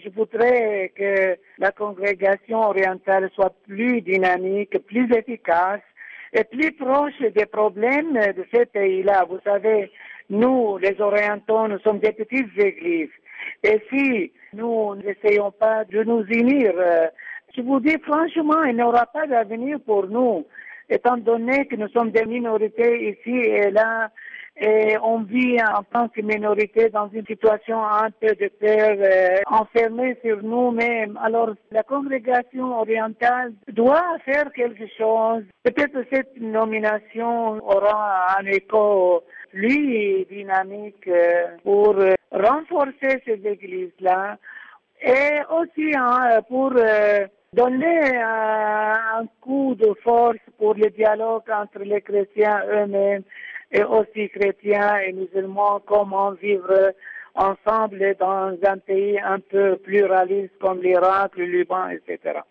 Je voudrais que la congrégation orientale soit plus dynamique, plus efficace et plus proche des problèmes de ces pays-là. Vous savez, nous, les orientaux, nous sommes des petites églises. Et si nous n'essayons pas de nous unir, je vous dis franchement, il n'y aura pas d'avenir pour nous, étant donné que nous sommes des minorités ici et là, et on vit en tant que minorité dans une situation un peu de peur, enfermée sur nous-mêmes. Alors, la congrégation orientale doit faire quelque chose. Peut-être cette nomination aura un écho plus dynamique pour renforcer ces églises-là et aussi pour donner un coup de force pour le dialogue entre les chrétiens eux-mêmes et aussi chrétiens et musulmans, comment vivre ensemble dans un pays un peu pluraliste comme l'Irak, le Liban, etc.